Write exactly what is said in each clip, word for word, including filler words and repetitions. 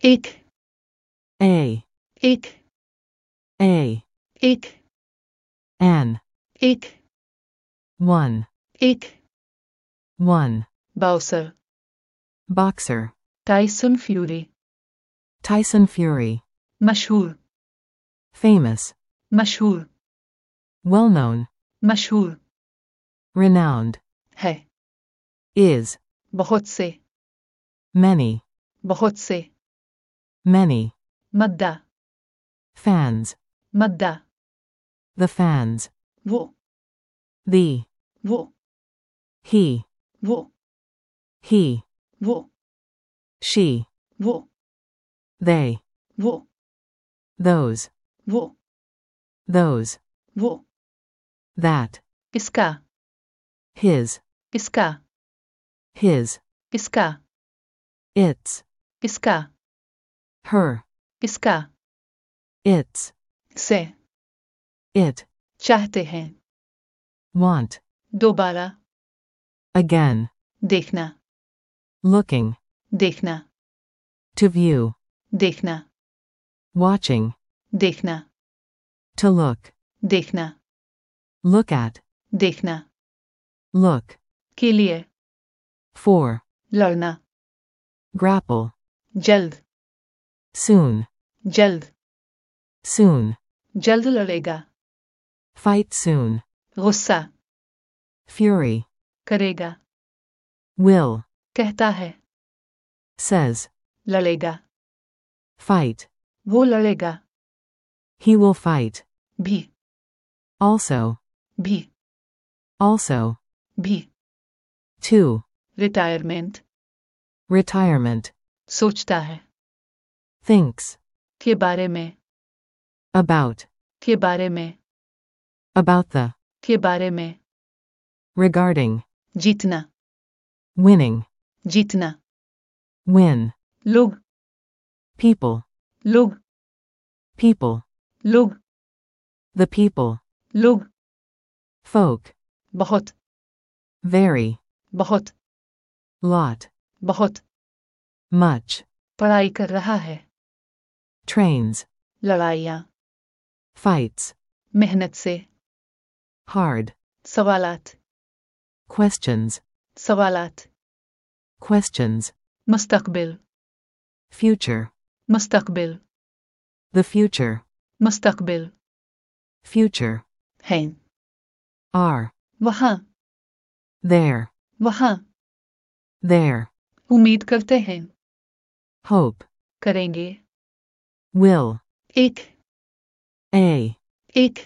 एक A, एक A, एक An, एक one, एक one, बाउसर boxer, Tyson Fury Tyson Fury, मशहूर famous, मशहूर well known, मशहूर renowned, है is, बहुत से many, बहुत से many, मद्दा fans, मद्दा the fans, वो the, वो he, वो he, वो she, वो they, वो those, वो those, वो that, इसका his, इसका his, इसका its, इसका her, इसका its, से it, चाहते हैं want, दोबारा again, देखना looking, देखना to view, देखना watching, देखना to look, देखना look at, देखना look, के लिए for, लड़ना grapple, जल्द soon, जल्द soon, जल्द लड़ेगा fight soon, गुस्सा fury, करेगा will, कहता है says, लड़ेगा fight, वो लड़ेगा he will fight, भी also, भी also, भी to, रिटायरमेंट retirement, सोचता है thinks, के बारे में about, के बारे में about the, के बारे में regarding, जीतना winning, जीतना win, लोग people, लोग people, लोग the people, लोग folk, बहुत very, बहुत lot, बहुत much, पढ़ाई कर रहा है trains, लड़ाइयाँ fights, मेहनत से hard, सवालात questions, सवालात questions, मुस्तकबिल future, मुस्तकबिल the future, मुस्तकबिल future, हैं are, वहाँ there, वहाँ there, उम्मीद करते हैं hope, करेंगे will, एक a, एक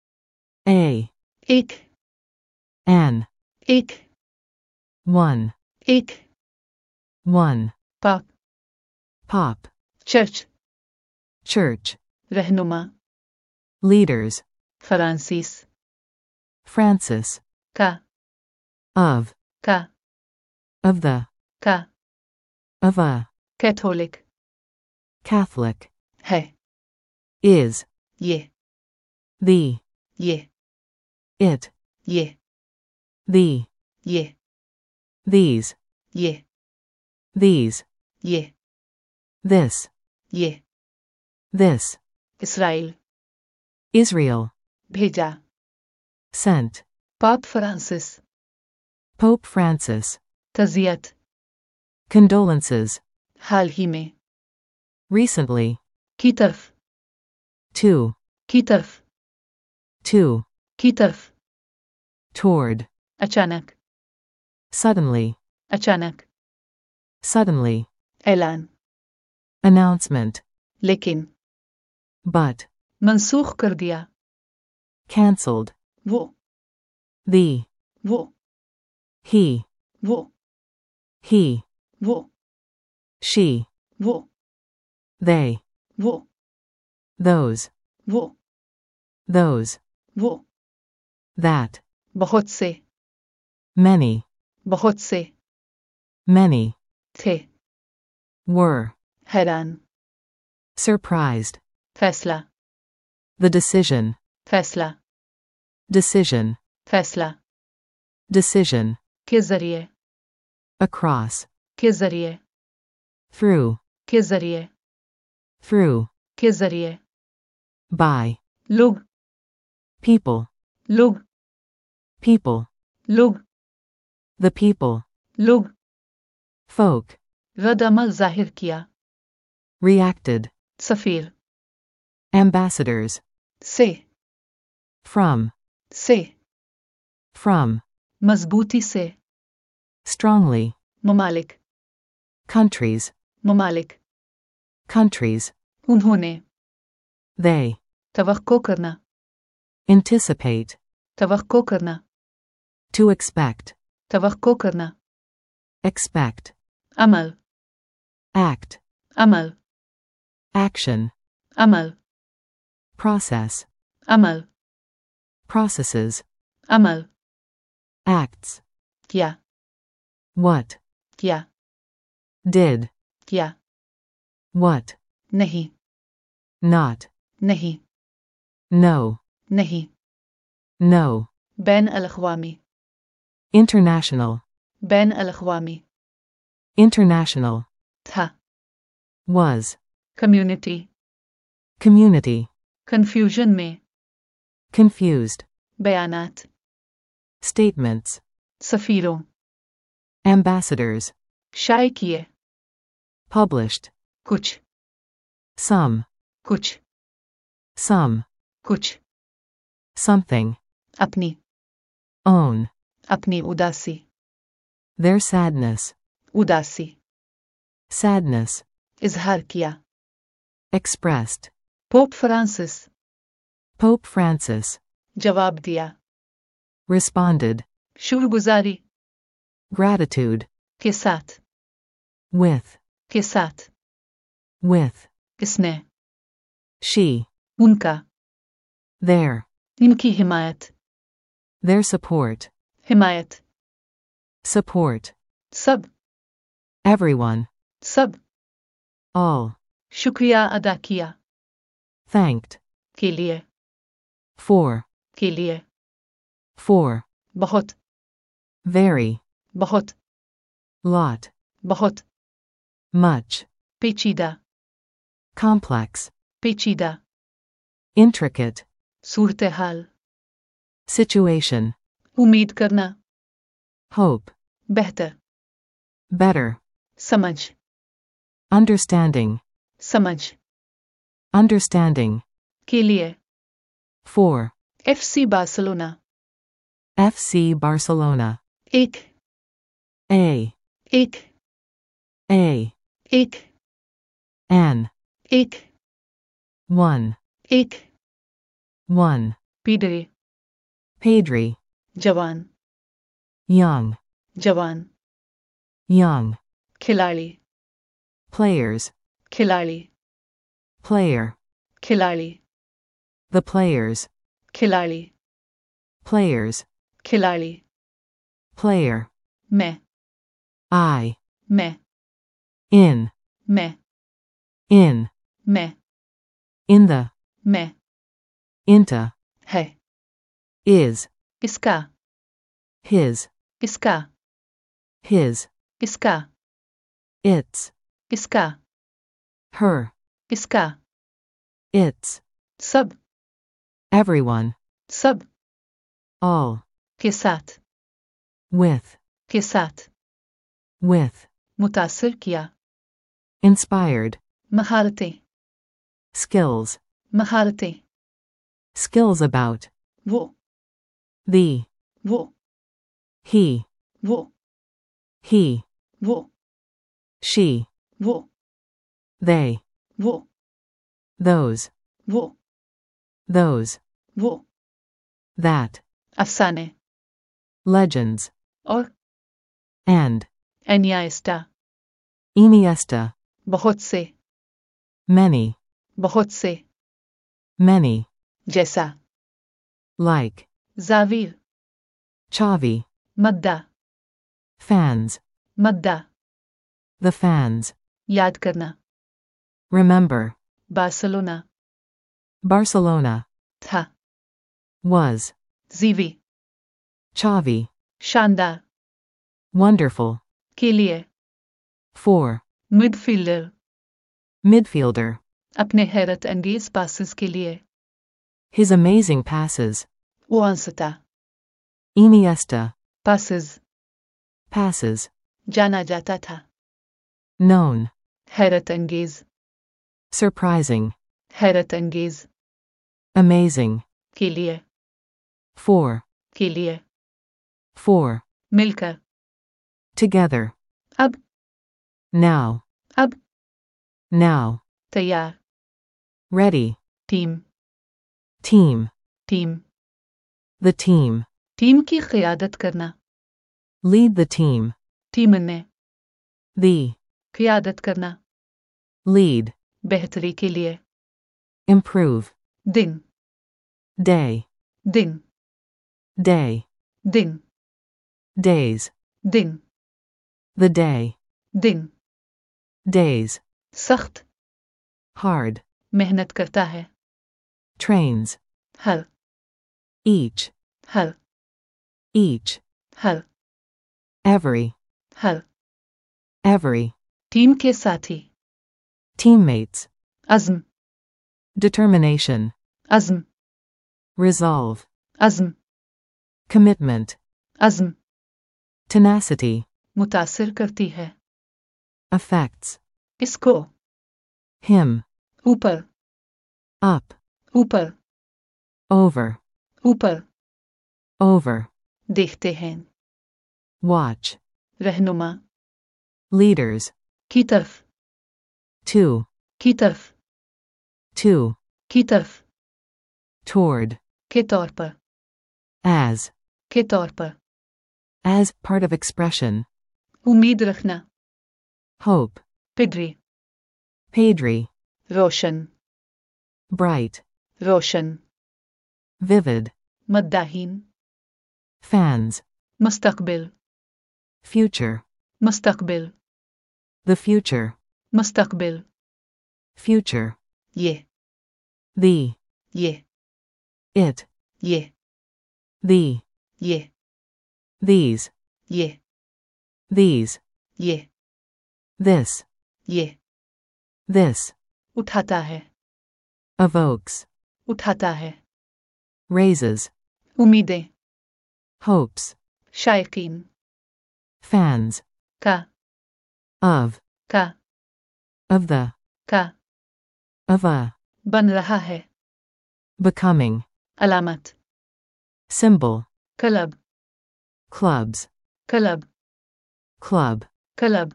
a, एक an, एक one, एक one, pope pop, church church, रहनुमा leaders, फ्रांसीस Francis, का of, का of the, का of a, कैथोलिक Catholic, है is, ये the, ये it, ये the, ये these, ये these, ये this, ये this, इसराइल Israel, भेजा sent, Pope Francis Pope Francis, तजियत condolences, हाल ही में recently, की तरफ to, की तरफ to, की तरफ toward, अचानक suddenly, अचानक suddenly, ऐलान announcement, लेकिन but, मनसूख कर दिया cancelled, वो the, वो he, वो he, वो she, वो they, वो those, वो those, वो that, बहुत से many, बहुत से many, थे were, हैरान surprised, फैसला the decision, फैसला decision, फैसला decision, के जरिए across, के जरिए through, के जरिए through, के जरिए, by, लोग, people, लोग, people, लोग, the people, लोग, folk, रद्द-अमल जाहिर किया, reacted, सफीर, ambassadors, से, from, से, from, मजबूती से, strongly, ममालिक, countries, ममालिक, countries, उन्होंने, they, तवक्को करना, anticipate, तवक्को करना, to expect, तवक्को करना, expect, अमल, act, अमल, action, अमल, process, अमल, processes, अमल, acts, किया, what, किया, did, किया, what, नहीं, not, नहीं, no, नहीं, no, बैन अल-अक़वामी, international, बैन अल-अक़वामी, international, था, was, कम्युनिटी, community, कन्फ्यूजन में, confused, बयानात, statements, सफीरों, ambassadors, शाये किए, published, कुछ, some, कुछ, some, कुछ, something, अपनी, own, अपनी उदासी, their sadness, उदासी, sadness, इजहार किया, expressed, Pope Francis, Pope Francis, जवाब दिया, responded, शुक्रगुजारी, gratitude, के साथ, with, के साथ, with, इसने, she, उनका, their, इनकी हिमायत, their support, हिमायत, support, सब, everyone, सब, all, शुक्रिया अदा किया, thanked, के लिए, for, के लिए, for, बहुत, very, बहुत, lot, बहुत, much, पेचीदा, complex, पेचीदा, intricate, सूरत हाल, situation, उम्मीद करना, hope, बेहतर, better, समझ, understanding, समझ, understanding, के लिए, for, F C Barcelona, F C Barcelona, एक, a, एक, a, एक, an, एक, one, एक, one, पीडरे, Pedri, जवान, young, जवान, young, खिलाड़ी, players, खिलाड़ी, player, खिलाड़ी, the players, खिलाड़ी, players, खिलाड़ी, player, मैं, I, मैं, in, मैं, in, मैं, in the, मैं, into, है, is, इसका, his, इसका, his, इसका, its, इसका, her, इसका, its, सब, everyone, सब, all, के साथ, with, के साथ, with, मुतासिर किया, inspired, महारतें, skills, महारतें, skills about, वो, the, वो, he, वो, he, वो, she, वो, they, वो, those, वो, those, वो, that, अफसाने, legends, और, and, एनियास्टा, Iniesta, बहुत से, many, बहुत से, many, जैसा, like, जावीर, Xavi, मद्दा, fans, मद्दा, the fans, याद करना, remember, बार्सिलोना, Barcelona, था, was, जीवी, Xavi, शानदार, wonderful, के लिए, for, मिडफील्डर, midfielder, अपने हैरत अंगेज पासेस के लिए। His amazing passes. Iniesta Iniesta. Passes Passes. जाना जाता था। Known. हैरत अंगेज Surprising. हैरत अंगेज Amazing. के लिए For. के लिए For. मिलकर Together. अब Now. अब Now. तैयार Ready. Team Team. Team The team. Team की क़ियादत करना। Lead the team. टीम ने The. क़ियादत करना। Lead. बेहतरी के लिए Improve. दिन Day. दिन Day. दिन Days. दिन The day. दिन Days. सख्त Hard. मेहनत करता है। Trains. हर Each. हर Each. हर Every. हर Every. टीम के साथी Teammates. अज़्म Determination. अज़्म Resolve. अज़्म Commitment. अज़्म Tenacity. मुतासिर करती है। Affects. इसको Him. ऊपर Up. ऊपर Over. ऊपर Over. देखते हैं। Watch. रहनुमा Leaders. की तरफ To. की तरफ To. की तरफ Toward. के तौर पर As. के तौर पर As part of expression. उम्मीद रखना। Hope. पिडरी Padre. रोशन Bright. रोशन Vivid. मद्दाहीन Fans. मुस्तकबिल Future. मुस्तकबिल The future. मुस्तकबिल Future. ये The. ये It. ये The. ये These. ये These. ये This. ये This. उठाता है Evokes. उठाता है। Raises. उम्मीदें Hopes. शायकीन Fans. का Of. का Of the. का Of a. बन रहा है। Becoming. अलामत Symbol. Club Clubs. Club Club. Club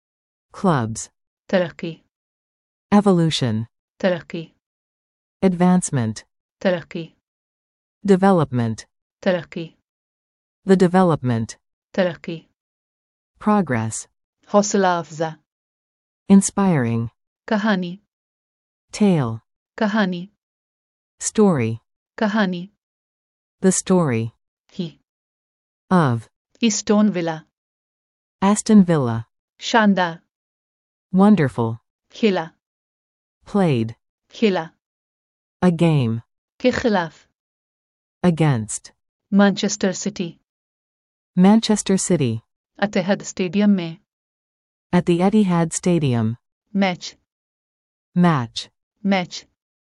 Clubs. तरक्की Evolution. तरक्की Advancement. तरक्की Development. तरक्की The development. तरक्की Progress. हौसला अफजा Inspiring. कहानी Tale. कहानी Story. कहानी The story. ही Of. Aston Villa Aston Villa. शानदार Wonderful. खेला Played. खेला A game. के खिलाफ Against. Manchester City Manchester City. अतहद स्टेडियम में At the Etihad Stadium. Match Match. Match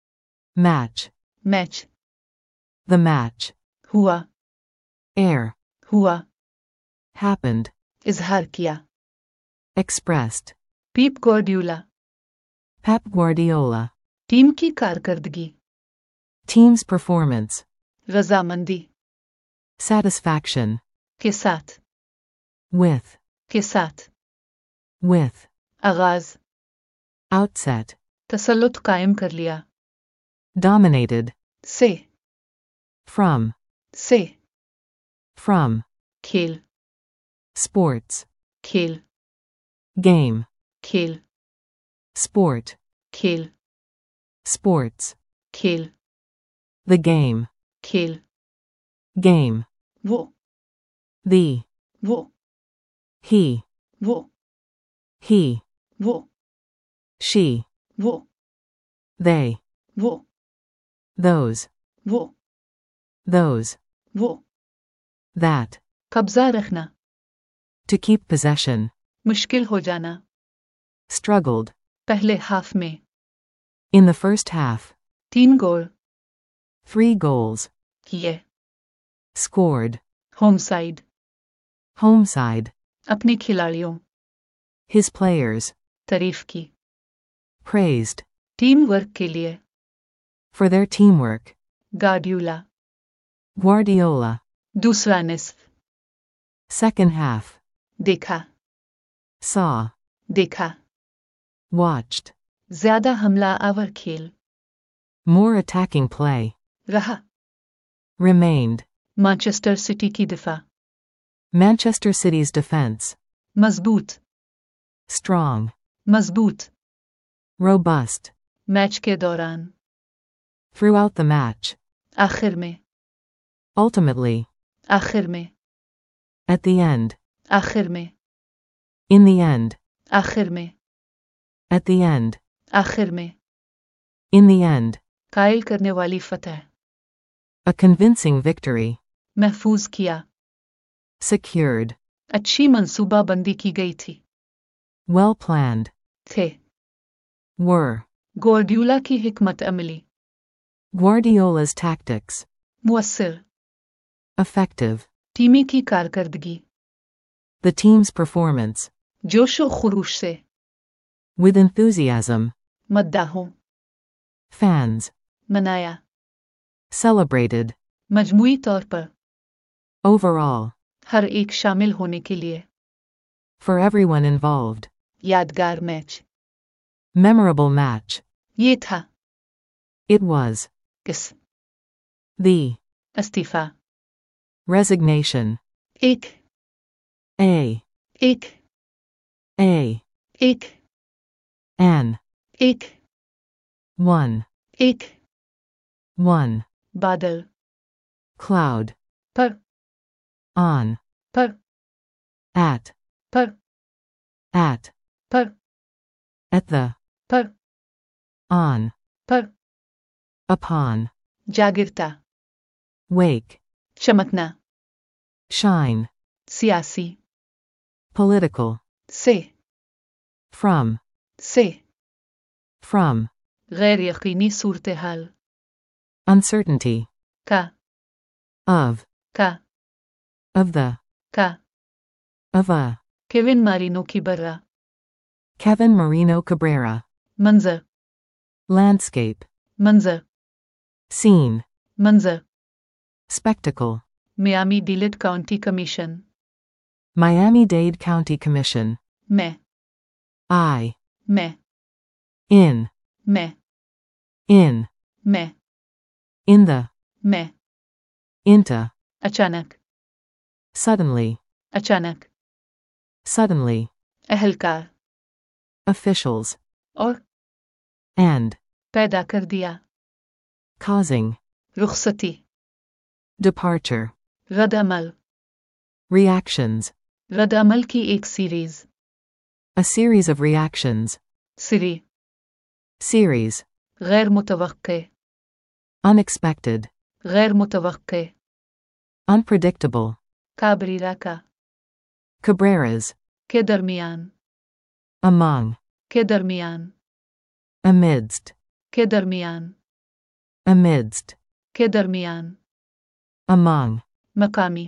Match. Match The match. हुआ Air. हुआ Happened. इजहार किया। Expressed. Pep Guardiola Pep Guardiola. टीम की कारकर्दगी Team's performance. रजामंदी Satisfaction. के साथ With. के साथ With. आगाज Outset. तसल्लुत कायम कर लिया। Dominated. से From. से From. खेल Sports. खेल Game. खेल Sport. खेल Sports. खेल The game. खेल Game. वो The. वो He. वो He. वो She. वो They. वो Those. वो Those. वो That. कब्जा रखना To keep possession. मुश्किल हो जाना Struggled. पहले हाफ में In the first half. तीन गोल Three goals. किए Scored. Home side Home side. अपने खिलाड़ियों His players. तारीफ की Praised. टीम वर्क के लिए For their teamwork. Guardiola Guardiola. दूसरा निस्फ Second half. देखा Saw. देखा Watched. ज्यादा हमला आवर खेल More attacking play. रहा Remained. मैनचेस्टर सिटी की दिफा Manchester City's defense. मजबूत Strong. मजबूत Robust. मैच के दौरान Throughout the match. आखिर में Ultimately. आखिर में At the end. आखिर में In the end. आखिर में At the end. आखिर में In the end. कायल करने वाली फतह A convincing victory. महफूज किया Secured. अच्छी मंसूबाबंदी की गई थी Well planned. थे Were. गार्डियोला की हिकमत अमली Guardiola's tactics. मुअस्सिर Effective. टीमी की कारकर्दगी The team's performance. जोशो खुरूश से With enthusiasm. मद्दाहों Fans. मनाया Celebrated. मजमूई तौर पर Overall. हर एक शामिल होने के लिए For everyone involved. यादगार मैच Memorable match. ये था It was. किस The. इस्तीफा Resignation. एक A. एक A. एक An. एक One. एक One. बादल Cloud. पर On. पर At. पर At. पर At the. पर On. पर Upon. जागिरता Wake. चमकना Shine. सियासी Political. से From. से From. गैर यकीनी सूरत हाल Uncertainty. का Of. का Of the. का Of a. Kevin Marino Cabrera Kevin Marino Cabrera. मंजर Landscape. मंजर Scene. मंजर Spectacle. मियामी डीलिट county commission Miami-Dade County Commission. मैं I. मैं In. मैं In. मैं In the. मैं Into. अचानक Suddenly. अचानक Suddenly. अहलकार Officials. और And. पैदा कर दिया Causing. रुखसती Departure. रद्द-अमल Reactions. रद्द-अमल की एक series A series of reactions. सिरी Series. गैर मुतवक्के Unexpected. गैर मुतवक्के Unpredictable. काबरीरा का Cabrera's. के दरमियान Among. के दरमियान Amidst. के दरमियान Amidst. के दरमियान Among. मकामी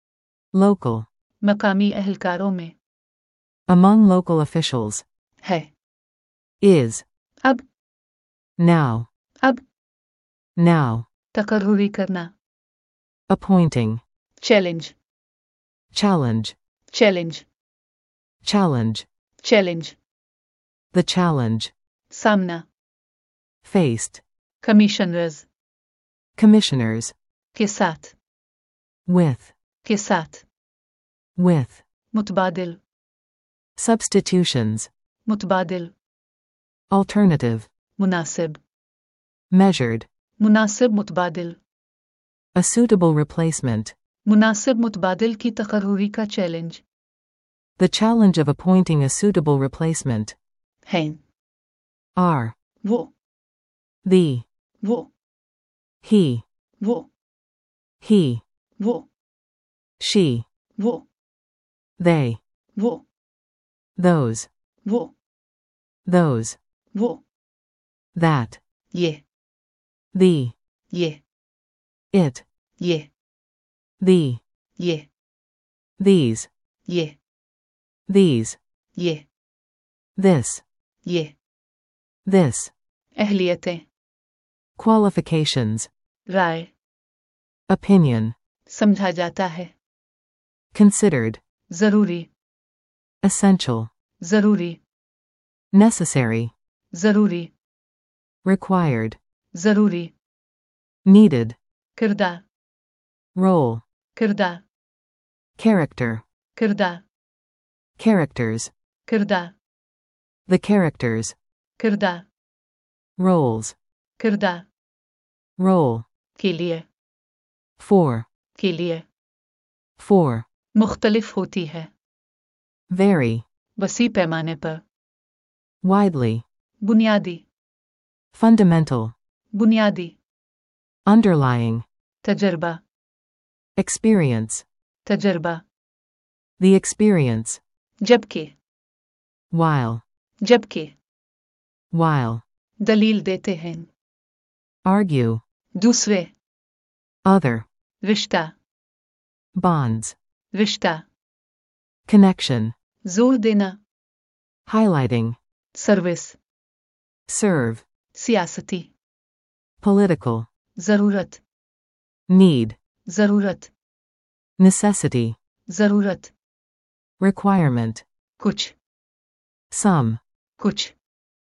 Local. मकामी अहलकारों में Among local officials. है Is. अब Now. अब Now. तकर्रुरी करना Appointing. Challenge Challenge. Challenge Challenge. Challenge The challenge. सामना Faced. Commissioners Commissioners. के साथ With. के साथ With. मुतबादिल Substitutions. मुतबादिल Alternative. मुनासिब Measured. मुनासिब मुतबादिल A suitable replacement. मुनासिब मुतबादिल की तकर्रुरी का challenge The challenge of appointing a suitable replacement. हैं Are. वो The. वो He. वो He. वो She. वो They. वो Those. वो Those. वो that, ये, the, ये, it, ये, the, ये, these, ये, these, ये, this, ये, this, अहलियतें, qualifications, राय, opinion, समझा जाता है, considered, जरूरी, essential, जरूरी, necessary, जरूरी, required, जरूरी, needed, किरदार, role, किरदार, character, किरदार, characters, किरदार, the characters, किरदार, roles, किरदार, role, के लिए, for, के लिए, for, मुख्तलिफ होती है, vary, वसी पैमाने पर, widely, बुनियादी, fundamental, बुनियादी, underlying, तजर्बा, experience, तजर्बा, the experience, जबकि, while, जबकि, while, दलील देते हैं, argue, दूसरे, other, रिश्ता, bonds, रिश्ता, connection, जोर देना, highlighting, सर्विस, serve, सियासती, political, जरूरत, need, जरूरत, necessity, जरूरत, requirement, कुछ, some, कुछ,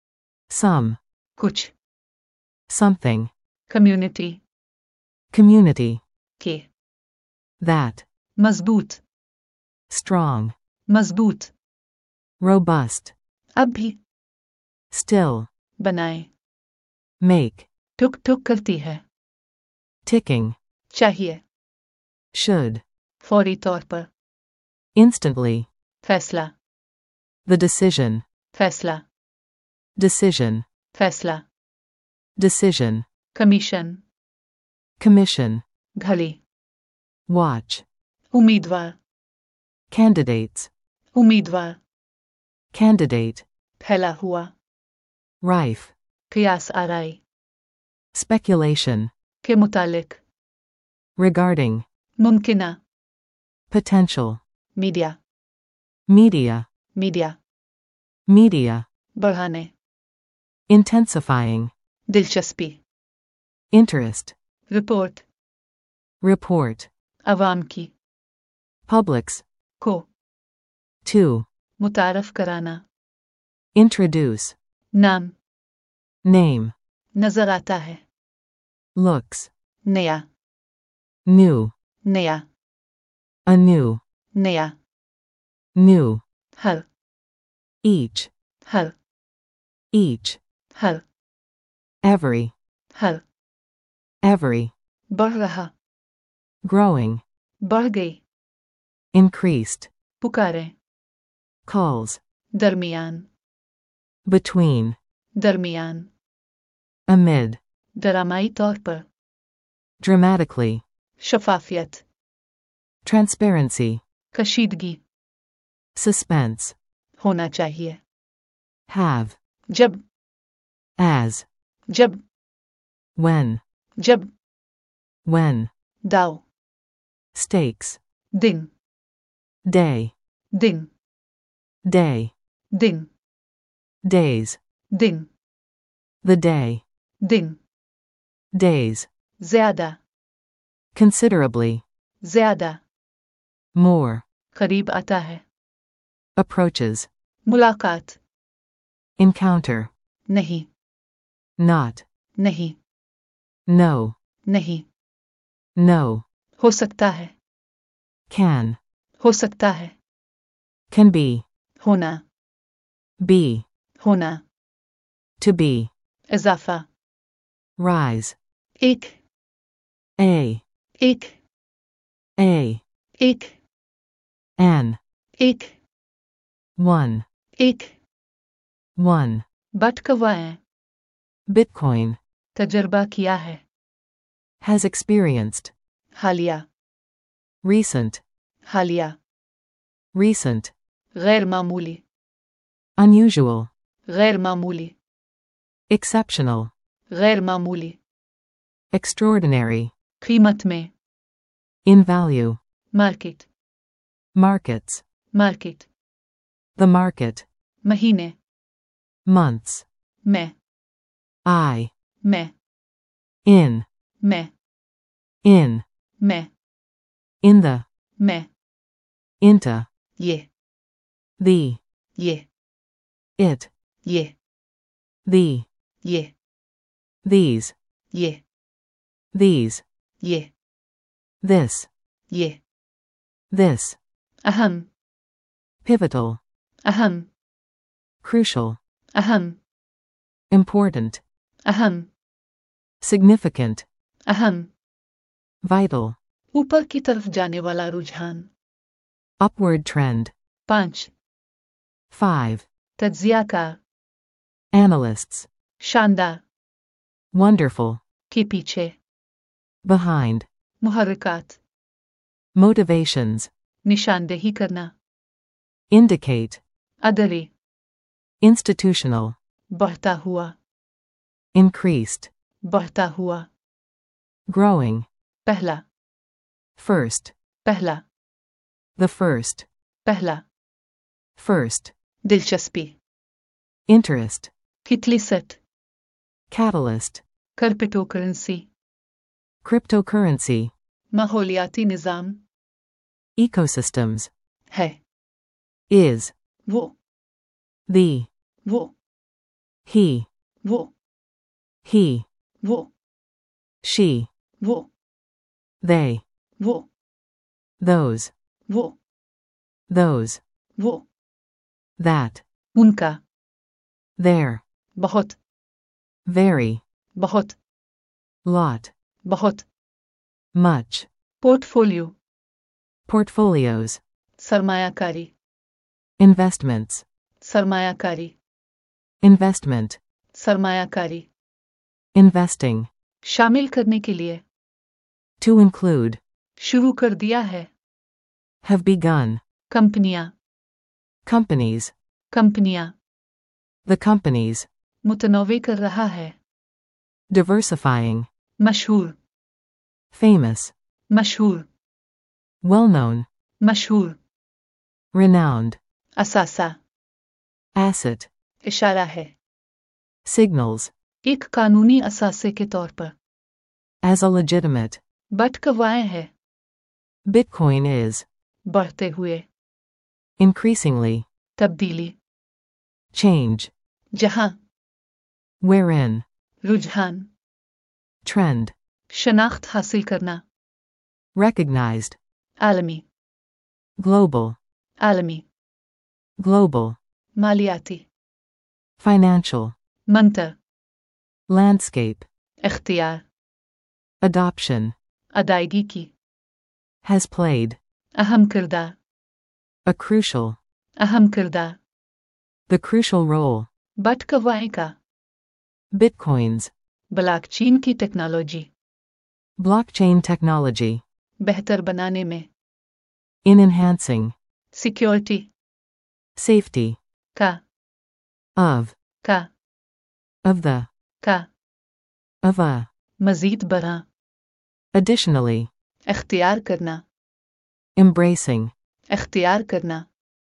some, कुछ, something, कम्युनिटी, community, के, that, मजबूत, strong, मजबूत, robust, अब भी, still, बनाए, make, टुक टुक करती है, ticking, चाहिए, should, फौरी तौर पर, instantly, फैसला, the decision, फैसला, decision, फैसला, decision, कमीशन, commission, घड़ी, watch, उम्मीदवार, candidates, उम्मीदवार, candidate, फैला हुआ, rife, कयास आराई, speculation, के मुतालिक, regarding, मुमकिना, potential, media, media, media, media, बढ़ाने, intensifying, दिलचस्पी, interest, रिपोर्ट, report, अवाम की, publics, को, to, मुतारफ कराना, introduce, नाम, name, नजर आता है, looks, नया, new, नया, anew, नया, new, हर, each, हर, each, हर, every, हर, every, बढ़ रहा, growing, बढ़ गई, increased, पुकारें, calls, दरमियान, between, दरमियान, amid, ड्रामाई तौर पर, dramatically, शफाफियत, transparency, कशीदगी, suspense, होना चाहिए, have, जब, as, जब, when, जब, when, दाव, stakes, दिन, day, दिन, day, दिन, days, दिन, the day, दिन, days, ज़्यादा, considerably, ज़्यादा, more, करीब आता है, approaches, मुलाकात, encounter, नहीं, not, नहीं, no, नहीं, no, हो सकता है, can, हो सकता है, can be, होना, be, होना, to be, इजाफा, rise, एक, a, एक, a, एक, an, एक, one, एक, one, बटकवाएं, Bitcoin, तजर्बा किया है, has experienced, हालिया, recent, हालिया, recent, गैर मामूली, unusual, गैर मामूली, exceptional, गैर मामूली, extraordinary, कीमत में, in value, market, markets, market, the market, महीने, months, में, I, में, in, में, in, में, in the, में, into, ये, the, ये, it, ये, the, ये, these, ये, these, ये, this, ये, this, अहम, pivotal, अहम, crucial, अहम, important, अहम, significant, अहम, vital, ऊपर की तरफ जाने वाला रुझान, upward trend, पाँच, five, तज्जियाकार, analysts, शानदार, wonderful, के पीछे, behind, मुहर्रिकात, motivations, निशानदेही करना, indicate, अदरे, institutional, बढ़ता हुआ, increased, बढ़ता हुआ, growing, पहला, first, पहला, the first, पहला, first, दिलचस्पी, interest, कितलिसत, catalyst, क्रिप्टोकरेंसी, cryptocurrency, माहौलियाती निज़ाम, ecosystems, है, is, वो, the, वो, he, वो, he, वो, she, वो, they, वो, those, वो, those, वो, that, उनका, their, बहुत, very, बहुत, lot, बहुत, much, पोर्टफोलियो, portfolios, सरमायाकारी, investments, सरमायाकारी, investment, सरमायाकारी, investing, शामिल करने के लिए, to include, शुरू कर दिया है, have begun, कंपनियां, companies, कंपनियां, the companies, मुतनव्वे कर रहा है, diversifying, मशहूर, famous, मशहूर, well known, मशहूर, renowned, असासा, asset, इशारा है, signals, एक कानूनी असासे के तौर पर, as a legitimate, बटकवाएं है, Bitcoin is, बढ़ते हुए, increasingly, तब्दीली, change, जहां, wherein, रुझान, trend, शनाख्त हासिल करना, recognized, आलमी, global, आलमी, global, मालियाती, financial, मंतर, landscape, इख्तियार, adoption, अदायगी की, has played, अहम किरदार, a crucial, अहम किरदार, the crucial role, बटकवाएं का, Bitcoins, ब्लॉकचेन की टेक्नोलॉजी, blockchain technology, बेहतर बनाने में, in enhancing, सिक्योरिटी, safety, का, of, का, of the, का, of a, मजीद बढ़ा, additionally, इख्तियार करना, embracing, इख्तियार करना,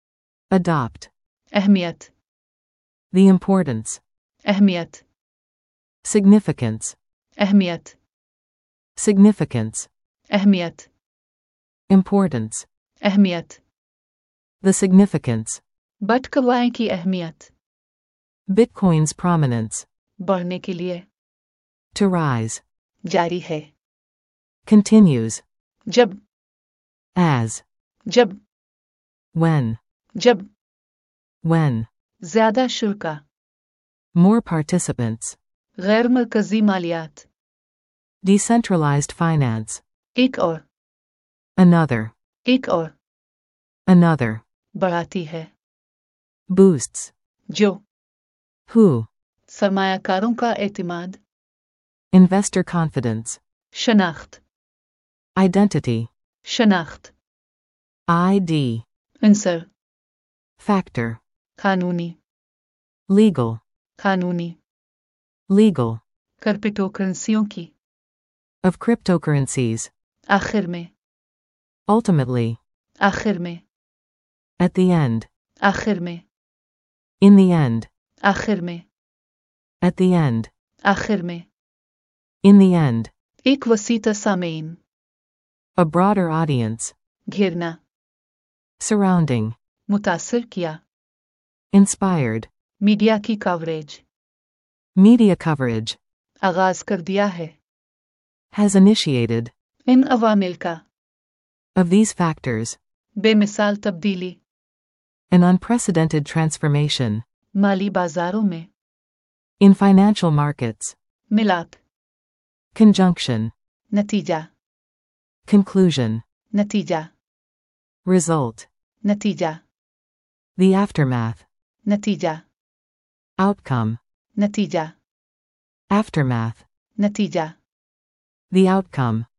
adopt, अहमियत, the importance, अहमियत, significance, अहमियत, significance, अहमियत, importance, अहमियत, the significance, बटकवाएं की अहमियत, Bitcoin's prominence, बढ़ने के लिए, to rise, जारी है, continues, जब, as, जब, when, जब, when, ज़्यादा शुल्का, more participants, गैर मरकजी मालियात, decentralized finance, एक और, another, एक और, another, बढ़ाती है, boosts, जो, who, सरमायाकारों का एतमाद, investor confidence, शनाख्त, identity, शनाख्त, I D, अंसर, factor, कानूनी, legal, कानूनी, Legal. क्रिप्टोकरेंसियों की, Of cryptocurrencies. आखिर में, Ultimately. आखिर में, At the end. आखिर में, In the end. आखिर में, At the end. आखिर में, In the end. एक वसीता सामेन, A broader audience. घेरना, Surrounding. मुतासिर किया, Inspired. मीडिया की कवरेज, Media coverage. आगाज कर दिया है, Has initiated. इन अवामिल का, Of these factors. बेमिसाल तब्दीली, An unprecedented transformation. माली बाजारों में, In financial markets. मिलाप, Conjunction. नतीजा, Conclusion. नतीजा, Result. नतीजा, The aftermath. नतीजा, Outcome. नतीजा, Aftermath. नतीजा, The outcome.